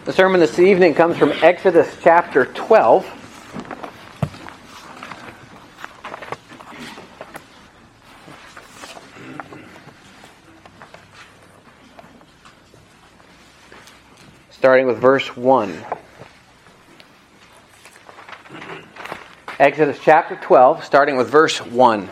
The sermon this evening comes from Exodus chapter 12. Starting with verse 1. Exodus chapter 12, starting with verse 1.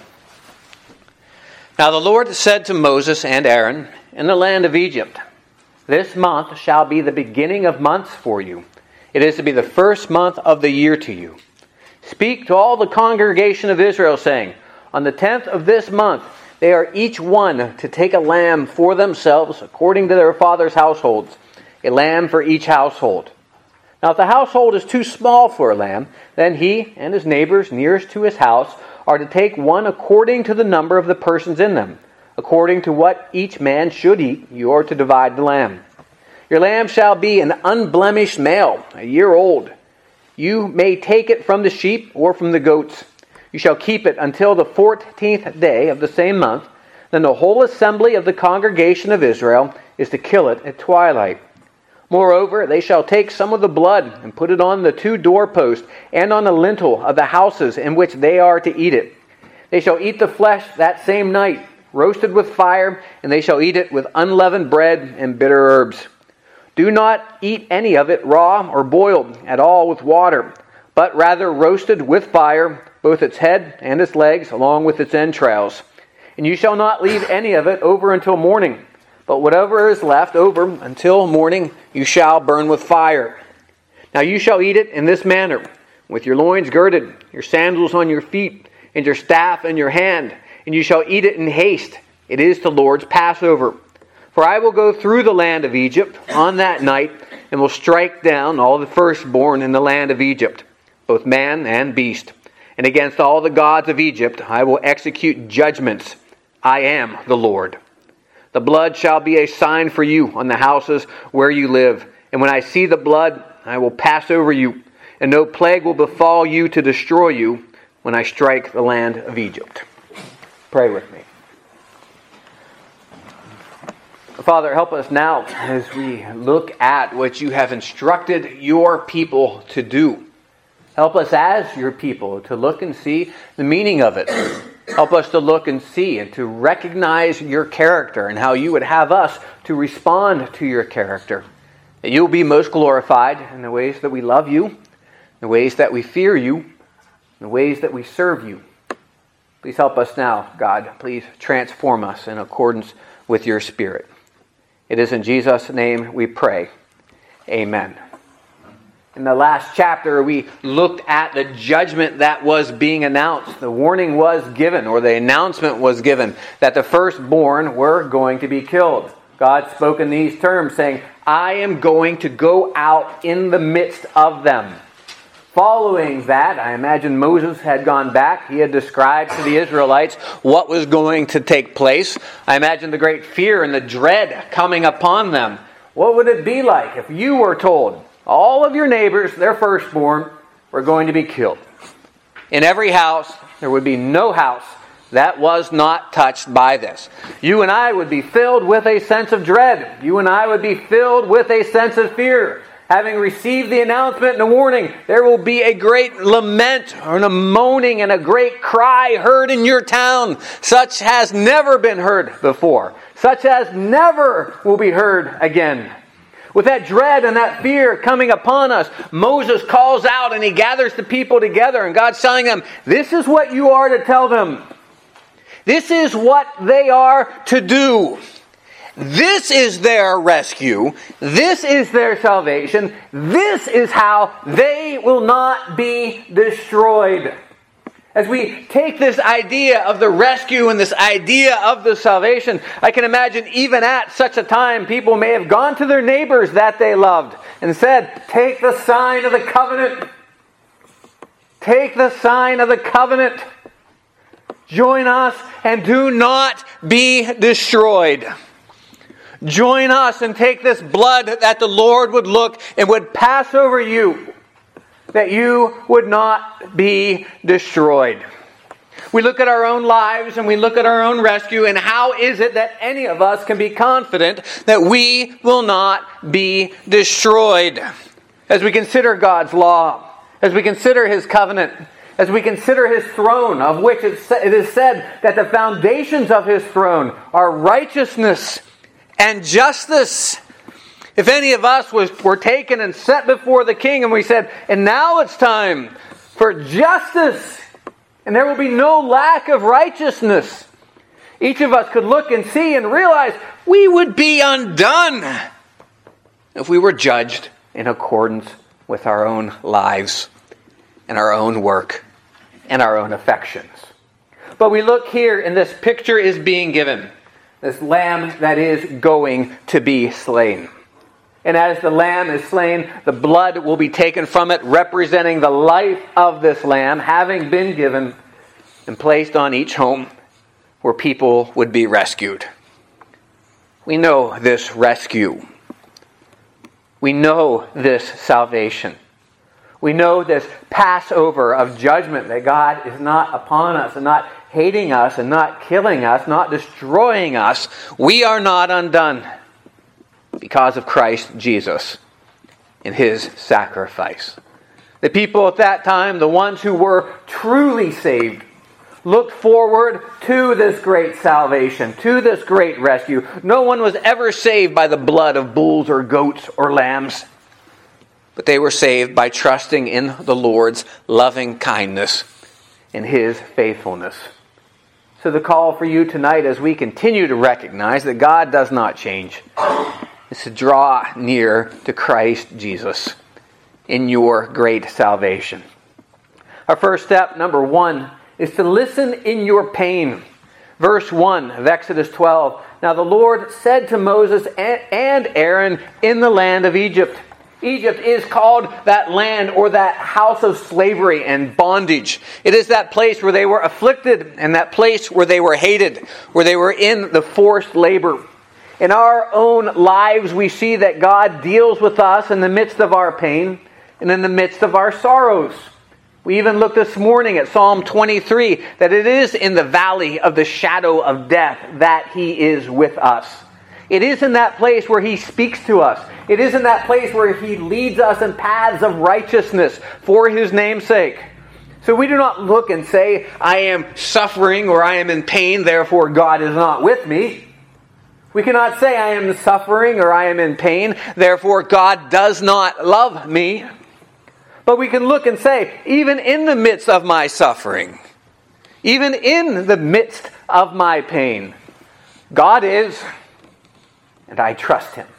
Now the Lord said to Moses and Aaron in the land of Egypt, "This month shall be the beginning of months for you. It is to be the first month of the year to you. Speak to all the congregation of Israel, saying, on the 10th of this month they are each one to take a lamb for themselves according to their father's households, a lamb for each household. Now if the household is too small for a lamb, then he and his neighbors nearest to his house are to take one according to the number of the persons in them. According to what each man should eat, you are to divide the lamb. Your lamb shall be an unblemished male, a year old. You may take it from the sheep or from the goats. You shall keep it until the 14th day of the same month. Then the whole assembly of the congregation of Israel is to kill it at twilight. Moreover, they shall take some of the blood and put it on the 2 doorposts and on the lintel of the houses in which they are to eat it. They shall eat the flesh that same night, roasted with fire, and they shall eat it with unleavened bread and bitter herbs. Do not eat any of it raw or boiled at all with water, but rather roasted with fire, both its head and its legs, along with its entrails. And you shall not leave any of it over until morning. But whatever is left over until morning, you shall burn with fire. Now you shall eat it in this manner, with your loins girded, your sandals on your feet, and your staff in your hand, and you shall eat it in haste. It is the Lord's Passover. For I will go through the land of Egypt on that night, and will strike down all the firstborn in the land of Egypt, both man and beast. And against all the gods of Egypt I will execute judgments. I am the Lord. The blood shall be a sign for you on the houses where you live. And when I see the blood, I will pass over you, and no plague will befall you to destroy you when I strike the land of Egypt." Pray with me. Father, help us now as we look at what you have instructed your people to do. Help us as your people to look and see the meaning of it. Help us to look and see and to recognize your character and how you would have us to respond to your character. That you will be most glorified in the ways that we love you, the ways that we fear you, the ways that we serve you. Please help us now, God. Please transform us in accordance with your Spirit. It is in Jesus' name we pray. Amen. In the last chapter, we looked at the judgment that was being announced. The warning was given, or the announcement was given, that the firstborn were going to be killed. God spoke in these terms, saying, I am going to go out in the midst of them. Following that, I imagine Moses had gone back. He had described to the Israelites what was going to take place. I imagine the great fear and the dread coming upon them. What would it be like if you were told, all of your neighbors, their firstborn, were going to be killed? In every house, there would be no house that was not touched by this. You and I would be filled with a sense of dread. You and I would be filled with a sense of fear. Having received the announcement and the warning, there will be a great lament and a moaning and a great cry heard in your town, such has never been heard before. Such as never will be heard again. With that dread and that fear coming upon us, Moses calls out and he gathers the people together, and God's telling them, this is what you are to tell them. This is what they are to do. This is their rescue. This is their salvation. This is how they will not be destroyed. As we take this idea of the rescue and this idea of the salvation, I can imagine even at such a time, people may have gone to their neighbors that they loved and said, take the sign of the covenant. Take the sign of the covenant. Join us and do not be destroyed. Join us and take this blood that the Lord would look and would pass over you, that you would not be destroyed. We look at our own lives and we look at our own rescue, and how is it that any of us can be confident that we will not be destroyed? As we consider God's law, as we consider His covenant, as we consider His throne, of which it is said that the foundations of His throne are righteousness and justice. If any of us were taken and set before the King and we said, and now it's time for justice, and there will be no lack of righteousness, each of us could look and see and realize we would be undone if we were judged in accordance with our own lives and our own work and our own affections. But we look here, and this picture is being given. This lamb that is going to be slain. And as the lamb is slain, the blood will be taken from it, representing the life of this lamb, having been given and placed on each home where people would be rescued. We know this rescue. We know this salvation. We know this Passover of judgment, that God is not upon us and not hating us and not killing us, not destroying us. We are not undone because of Christ Jesus and His sacrifice. The people at that time, the ones who were truly saved, looked forward to this great salvation, to this great rescue. No one was ever saved by the blood of bulls or goats or lambs, but they were saved by trusting in the Lord's loving kindness and His faithfulness. So the call for you tonight, as we continue to recognize that God does not change, is to draw near to Christ Jesus in your great salvation. Our first step, number 1, is to listen in your pain. Verse 1 of Exodus 12. Now the Lord said to Moses and Aaron in the land of Egypt. Egypt is called that land, or that house of slavery and bondage. It is that place where they were afflicted, and that place where they were hated, where they were in the forced labor. In our own lives, we see that God deals with us in the midst of our pain and in the midst of our sorrows. We even looked this morning at Psalm 23, that it is in the valley of the shadow of death that He is with us. It is in that place where He speaks to us. It is in that place where He leads us in paths of righteousness for His name's sake. So we do not look and say, I am suffering or I am in pain, therefore God is not with me. We cannot say, I am suffering or I am in pain, therefore God does not love me. But we can look and say, even in the midst of my suffering, even in the midst of my pain, God is, and I trust Him.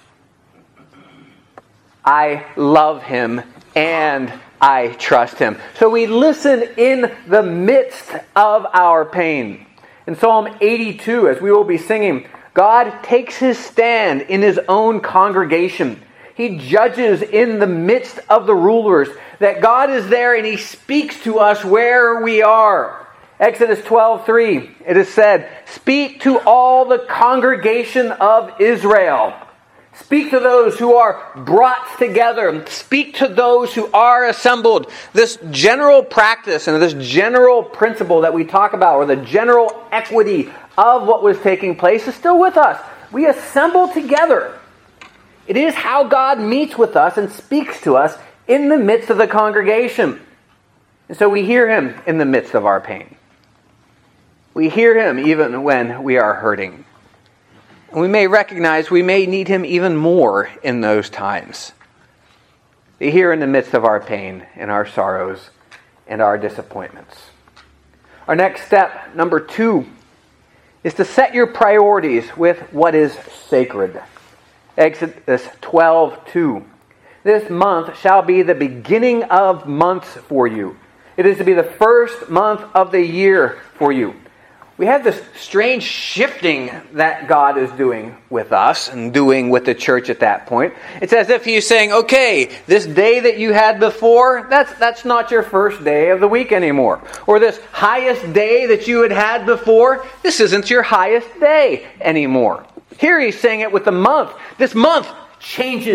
I love Him and I trust Him. So we listen in the midst of our pain. In Psalm 82, as we will be singing, God takes His stand in His own congregation. He judges in the midst of the rulers, that God is there and He speaks to us where we are. Exodus 12:3, it is said, speak to all the congregation of Israel. Speak to those who are brought together. Speak to those who are assembled. This general practice and this general principle that we talk about, or the general equity of what was taking place, is still with us. We assemble together. It is how God meets with us and speaks to us in the midst of the congregation. And so we hear Him in the midst of our pain. We hear Him even when we are hurting. And we may recognize we may need Him even more in those times. We hear in the midst of our pain and our sorrows and our disappointments. Our next step, number 2, is to set your priorities with what is sacred. Exodus 12:2. This month shall be the beginning of months for you. It is to be the first month of the year for you. We have this strange shifting that God is doing with us and doing with the church at that point. It's as if He's saying, okay, this day that you had before, that's not your first day of the week anymore. Or this highest day that you had before, this isn't your highest day anymore. Here He's saying it with the month. This month changes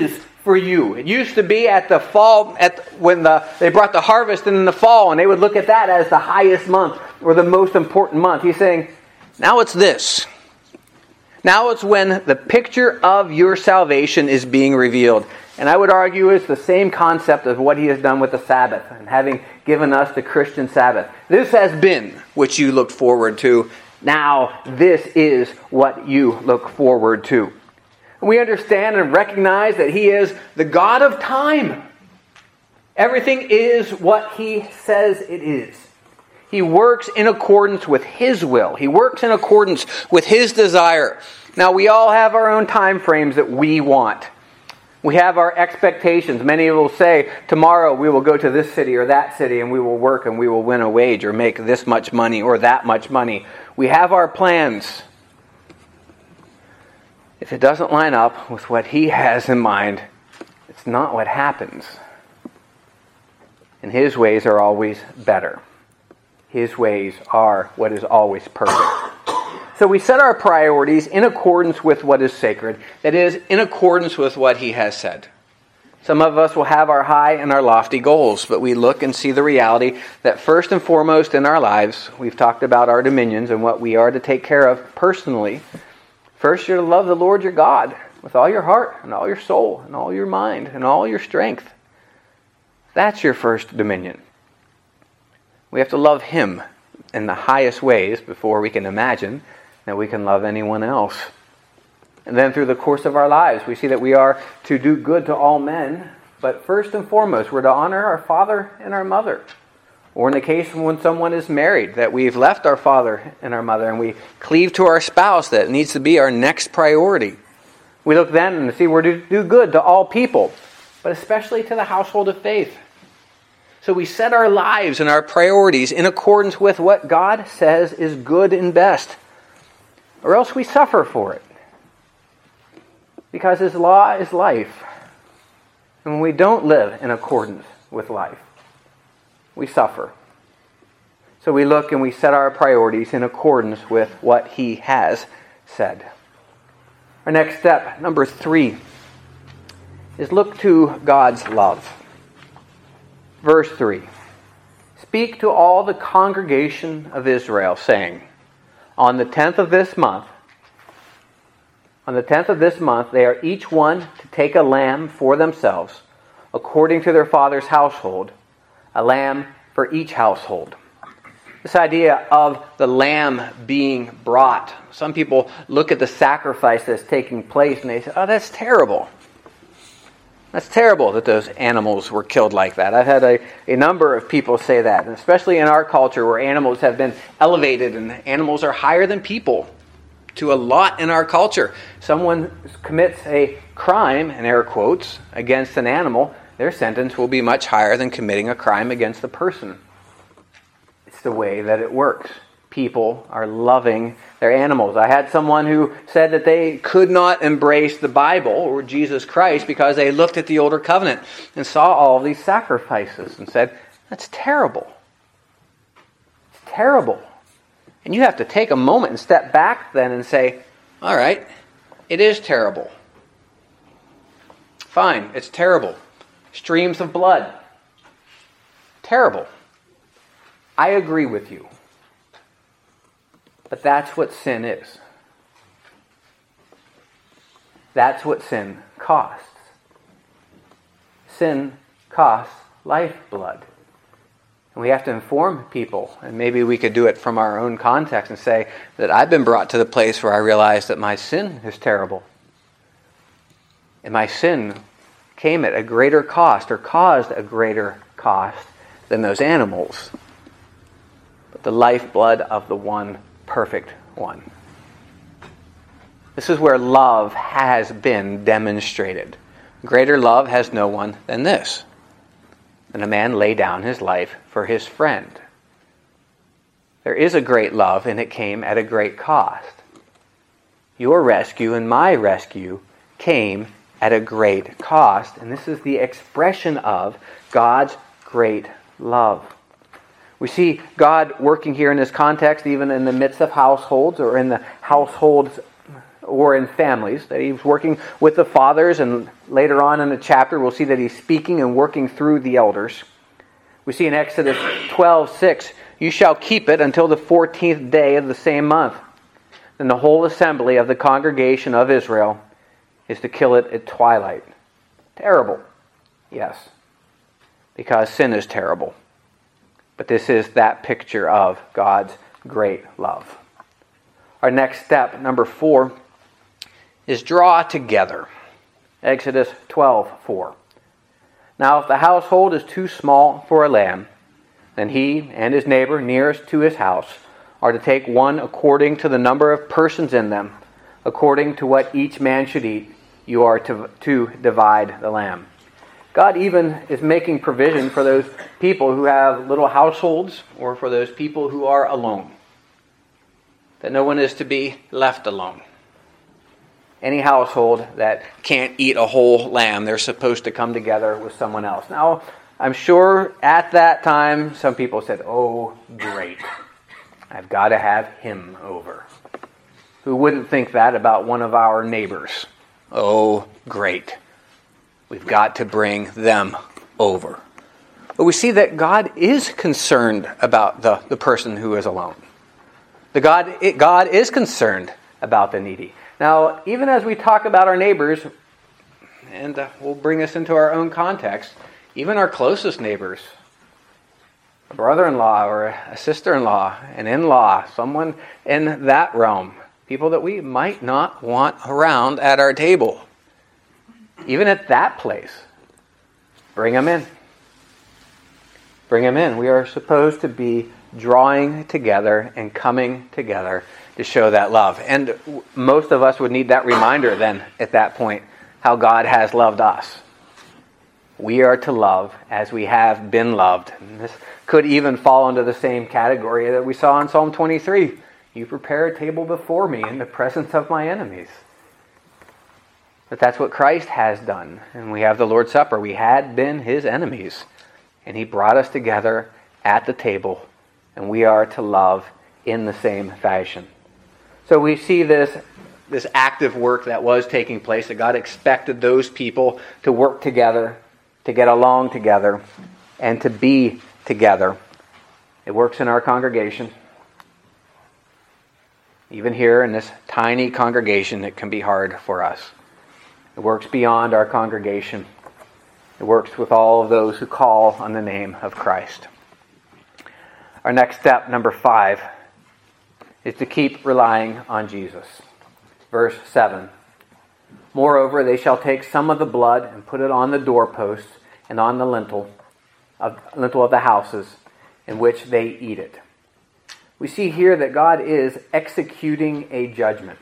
for you. It used to be at the fall, when they brought the harvest in the fall, and they would look at that as the highest month or the most important month. He's saying, now it's this. Now it's when the picture of your salvation is being revealed. And I would argue it's the same concept of what he has done with the Sabbath and having given us the Christian Sabbath. This has been what you looked forward to. Now this is what you look forward to. We understand and recognize that he is the God of time. Everything is what he says it is. He works in accordance with his will. He works in accordance with his desire. Now, we all have our own time frames that we want. We have our expectations. Many will say, tomorrow we will go to this city or that city and we will work and we will win a wage or make this much money or that much money. We have our plans. If it doesn't line up with what he has in mind, it's not what happens. And his ways are always better. His ways are what is always perfect. So we set our priorities in accordance with what is sacred. That is, in accordance with what he has said. Some of us will have our high and our lofty goals, but we look and see the reality that first and foremost in our lives, we've talked about our dominions and what we are to take care of personally. First, you're to love the Lord your God with all your heart and all your soul and all your mind and all your strength. That's your first dominion. We have to love him in the highest ways before we can imagine that we can love anyone else. And then through the course of our lives, we see that we are to do good to all men, but first and foremost, we're to honor our father and our mother. Or in the case when someone is married, that we've left our father and our mother and we cleave to our spouse, that needs to be our next priority. We look then and see we're to do good to all people, but especially to the household of faith. So we set our lives and our priorities in accordance with what God says is good and best, or else we suffer for it. Because his law is life. And when we don't live in accordance with life, we suffer. So we look and we set our priorities in accordance with what he has said. Our next step, number 3, is look to God's love. Verse 3. Speak to all the congregation of Israel, saying, on the 10th of this month, they are each one to take a lamb for themselves, according to their father's household, a lamb for each household. This idea of the lamb being brought. Some people look at the sacrifice that's taking place and they say, oh, that's terrible. That's terrible that those animals were killed like that. I've had a number of people say that, and especially in our culture where animals have been elevated and animals are higher than people to a lot in our culture. Someone commits a crime, in air quotes, against an animal, their sentence will be much higher than committing a crime against a person. It's the way that it works. People are loving their animals. I had someone who said that they could not embrace the Bible or Jesus Christ because they looked at the older covenant and saw all of these sacrifices and said, that's terrible. It's terrible. And you have to take a moment and step back then and say, all right, it is terrible. Fine, it's terrible. Streams of blood. Terrible. I agree with you. But that's what sin is. That's what sin costs. Sin costs lifeblood. And we have to inform people, and maybe we could do it from our own context and say that I've been brought to the place where I realize that my sin is terrible. And my sin came at a greater cost or caused a greater cost than those animals. But the lifeblood of the one perfect one. This is where love has been demonstrated. Greater love has no one than this. And a man lay down his life for his friend. There is a great love, and it came at a great cost. Your rescue and my rescue came at a great cost, and this is the expression of God's great love. We see God working here in this context, even in the midst of households or in the households or in families, that he's working with the fathers, and later on in the chapter we'll see that he's speaking and working through the elders. We see in Exodus 12:6, "You shall keep it until the 14th day of the same month. Then the whole assembly of the congregation of Israel is to kill it at twilight." Terrible. Yes. Because sin is terrible. But this is that picture of God's great love. Our next step, number 4, is draw together. Exodus 12:4. "Now if the household is too small for a lamb, then he and his neighbor nearest to his house are to take one according to the number of persons in them, according to what each man should eat. You are to divide the lamb." God even is making provision for those people who have little households, or for those people who are alone. That no one is to be left alone. Any household that can't eat a whole lamb, they're supposed to come together with someone else. Now, I'm sure at that time some people said, "Oh, great. I've got to have him over." Who wouldn't think that about one of our neighbors? Oh, great. We've got to bring them over. But we see that God is concerned about the person who is alone. God is concerned about the needy. Now, even as we talk about our neighbors, and we'll bring this into our own context, even our closest neighbors, a brother-in-law or a sister-in-law, an in-law, someone in that realm, people that we might not want around at our table, even at that place, bring them in. Bring them in. We are supposed to be drawing together and coming together to show that love. And most of us would need that reminder then at that point, how God has loved us. We are to love as we have been loved. And this could even fall into the same category that we saw in Psalm 23. "You prepare a table before me in the presence of my enemies." But that's what Christ has done. And we have the Lord's Supper. We had been his enemies. And he brought us together at the table. And we are to love in the same fashion. So we see this active work that was taking place, that God expected those people to work together, to get along together, and to be together. It works in our congregation. Even here in this tiny congregation, it can be hard for us. It works beyond our congregation. It works with all of those who call on the name of Christ. Our next step, number 5, is to keep relying on Jesus. Verse 7. "Moreover, they shall take some of the blood and put it on the doorposts and on the lintel of the houses in which they eat it." We see here that God is executing a judgment.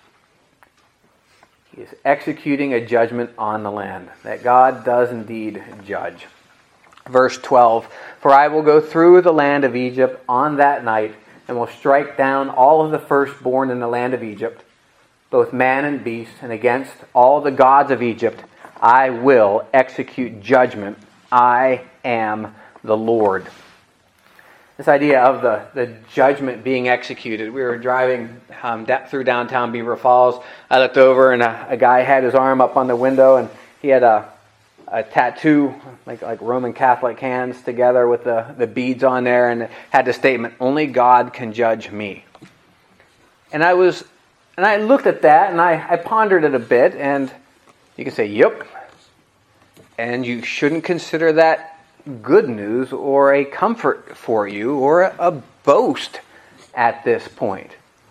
He is executing a judgment on the land, that God does indeed judge. Verse 12, "For I will go through the land of Egypt on that night, and will strike down all of the firstborn in the land of Egypt, both man and beast, and against all the gods of Egypt I will execute judgment. I am the Lord." This idea of the judgment being executed. We were driving through downtown Beaver Falls. I looked over and a guy had his arm up on the window, and he had a tattoo, like Roman Catholic hands together with the beads on there, and it had the statement, "Only God can judge me." And I looked at that, and I pondered it a bit, and you can say, "Yep." And you shouldn't consider that good news or a comfort for you or a boast at this point.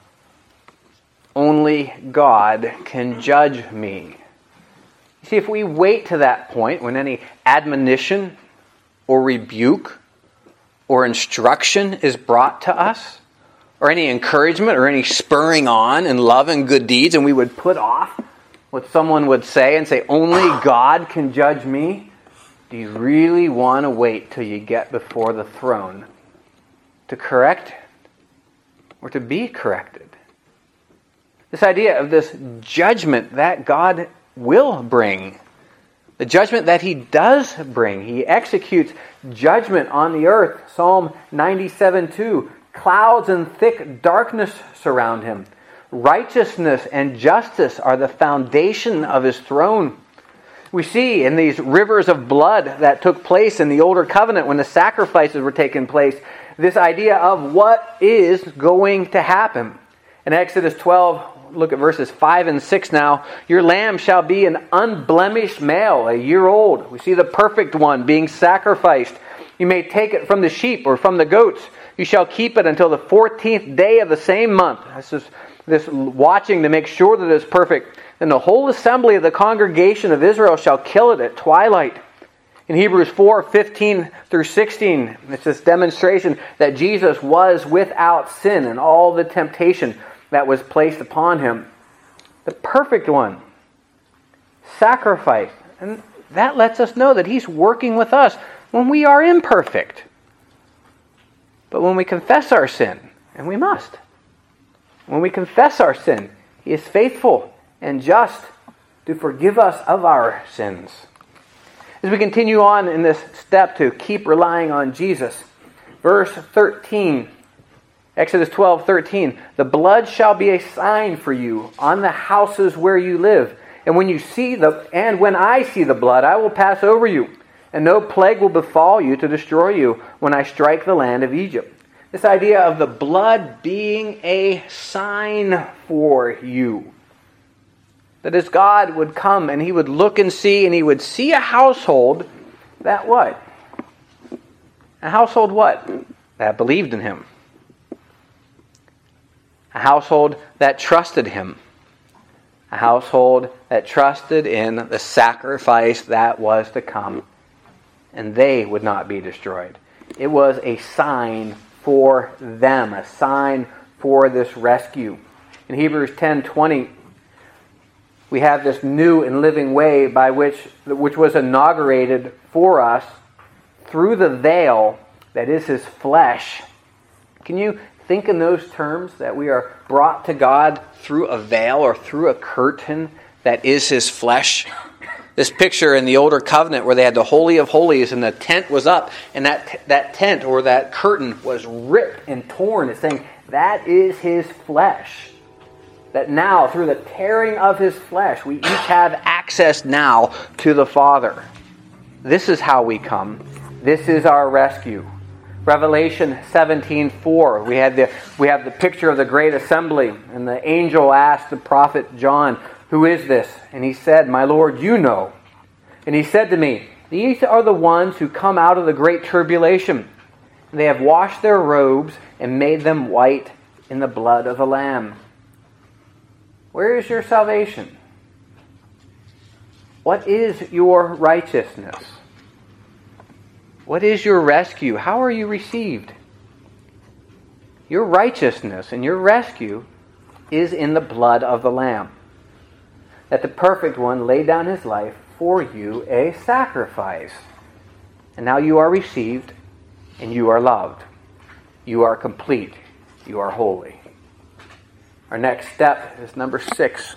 Only God can judge me. You see, if we wait to that point when any admonition or rebuke or instruction is brought to us, or any encouragement or any spurring on in love and good deeds, and we would put off what someone would say and say, "Only God can judge me," do you really want to wait till you get before the throne to correct or to be corrected? This idea of this judgment that God will bring, the judgment that he does bring. He executes judgment on the earth. Psalm 97:2, "Clouds and thick darkness surround him. Righteousness and justice are the foundation of his throne. We see in these rivers of blood that took place in the older covenant when the sacrifices were taking place, this idea of what is going to happen. In Exodus 12, look at verses 5 and 6 now. Your lamb shall be an unblemished male, a year old. We see the perfect one being sacrificed. You may take it from the sheep or from the goats. You shall keep it until the 14th day of the same month. This watching to make sure that it's perfect. Then the whole assembly of the congregation of Israel shall kill it at twilight. In Hebrews 4:15 through 16, it's this demonstration that Jesus was without sin in all the temptation that was placed upon him. The perfect one. Sacrifice. And that lets us know that he's working with us when we are imperfect. But when we confess our sin, and we must, when we confess our sin, he is faithful and just to forgive us of our sins. As we continue on in this step to keep relying on Jesus, verse 13, Exodus 12:13, the blood shall be a sign for you on the houses where you live. And when I see the blood, I will pass over you, and no plague will befall you to destroy you when I strike the land of Egypt. This idea of the blood being a sign for you. That as God would come and he would look and he would see a household that what? A household what? That believed in him. A household that trusted him. A household that trusted in the sacrifice that was to come. And they would not be destroyed. It was a sign for them, a sign for this rescue. In Hebrews 10:20, we have this new and living way by which was inaugurated for us through the veil that is his flesh. Can you think in those terms, that we are brought to God through a veil or through a curtain that is his flesh? This picture in the older covenant where they had the Holy of Holies and the tent was up, and that tent or that curtain was ripped and torn. It's saying that is his flesh. That now, through the tearing of his flesh, we each have access now to the Father. This is how we come. This is our rescue. Revelation 17:4. We have the picture of the great assembly, and the angel asked the prophet John, "Who is this?" And he said, "My Lord, you know." And he said to me, "These are the ones who come out of the great tribulation. They have washed their robes and made them white in the blood of the Lamb." Where is your salvation? What is your righteousness? What is your rescue? How are you received? Your righteousness and your rescue is in the blood of the Lamb. That the perfect one laid down his life for you, a sacrifice. And now you are received and you are loved. You are complete. You are holy. Our next step is number 6,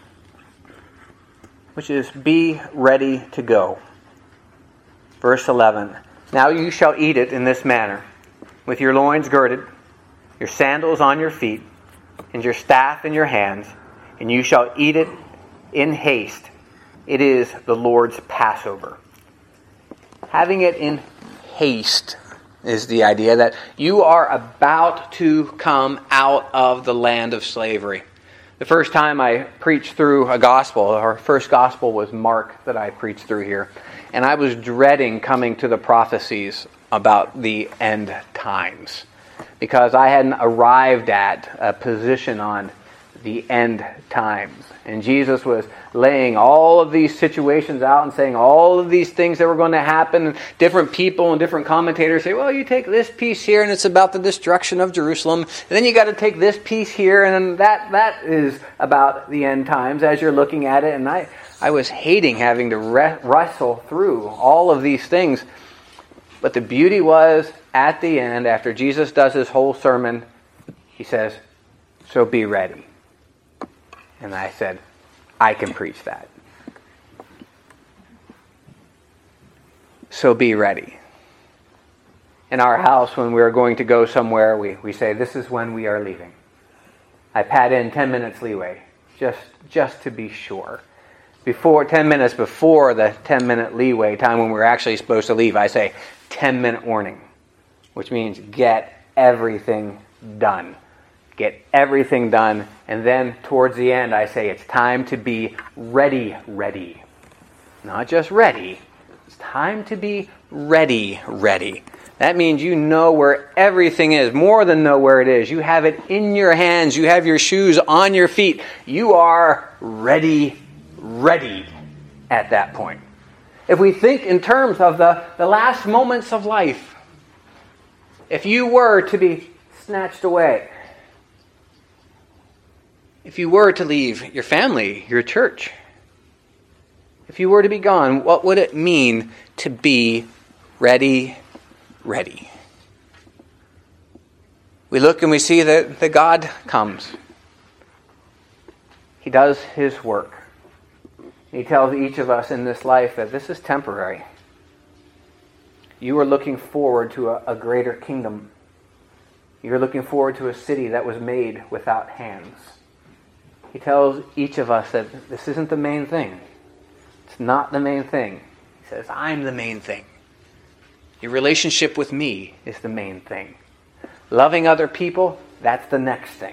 which is be ready to go. Verse 11. Now you shall eat it in this manner, with your loins girded, your sandals on your feet, and your staff in your hands, and you shall eat it in haste. It is the Lord's Passover. Having it in haste is the idea that you are about to come out of the land of slavery. The first time I preached through a gospel, our first gospel was Mark that I preached through here. And I was dreading coming to the prophecies about the end times, because I hadn't arrived at a position on the end times. And Jesus was laying all of these situations out and saying all of these things that were going to happen. And different people and different commentators say, well, you take this piece here and it's about the destruction of Jerusalem. And then you got to take this piece here and that is about the end times as you're looking at it. And I was hating having to wrestle through all of these things. But the beauty was, at the end, after Jesus does his whole sermon, he says, so be ready. And I said, I can preach that. So be ready. In our house, when we are going to go somewhere, we say, this is when we are leaving. I pad in 10 minutes leeway, just to be sure. 10 minutes before the 10-minute leeway time when we're actually supposed to leave, I say 10-minute warning, which means get everything done. Get everything done, and then towards the end, I say it's time to be ready. Not just ready. It's time to be ready. That means you know where everything is, more than know where it is. You have it in your hands. You have your shoes on your feet. You are ready at that point. If we think in terms of the last moments of life, if you were to be snatched away, if you were to leave your family, your church, if you were to be gone, what would it mean to be ready? We look and we see that God comes. He does His work. He tells each of us in this life that this is temporary. You are looking forward to a greater kingdom. You're looking forward to a city that was made without hands. He tells each of us that this isn't the main thing. It's not the main thing. He says, I'm the main thing. Your relationship with me is the main thing. Loving other people, that's the next thing.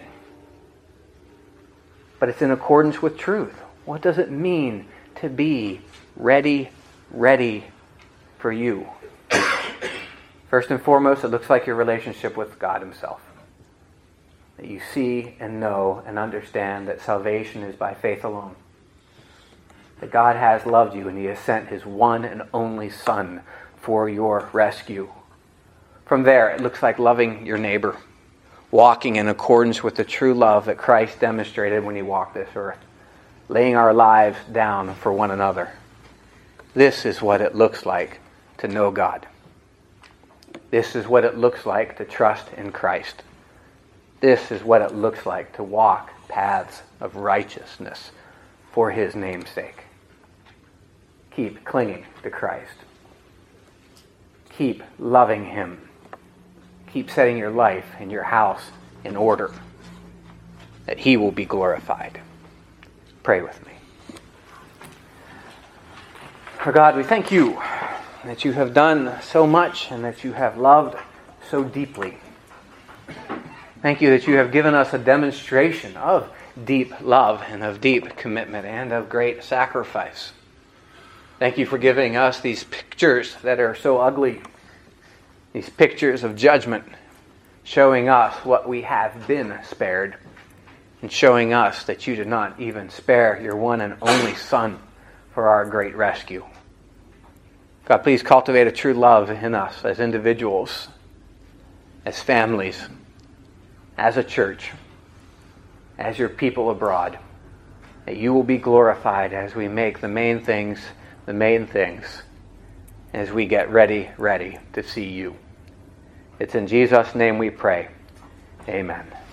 But it's in accordance with truth. What does it mean to be ready for you? First and foremost, it looks like your relationship with God Himself. That you see and know and understand that salvation is by faith alone. That God has loved you and He has sent His one and only Son for your rescue. From there, it looks like loving your neighbor, walking in accordance with the true love that Christ demonstrated when He walked this earth, laying our lives down for one another. This is what it looks like to know God. This is what it looks like to trust in Christ. This is what it looks like to walk paths of righteousness for His name's sake. Keep clinging to Christ. Keep loving Him. Keep setting your life and your house in order, that He will be glorified. Pray with me. For God, we thank You that You have done so much and that You have loved so deeply. Thank You that You have given us a demonstration of deep love and of deep commitment and of great sacrifice. Thank You for giving us these pictures that are so ugly, these pictures of judgment, showing us what we have been spared, and showing us that You did not even spare Your one and only Son for our great rescue. God, please cultivate a true love in us as individuals, as families, as a church, as Your people abroad, that You will be glorified as we make the main things, as we get ready to see You. It's in Jesus' name we pray. Amen.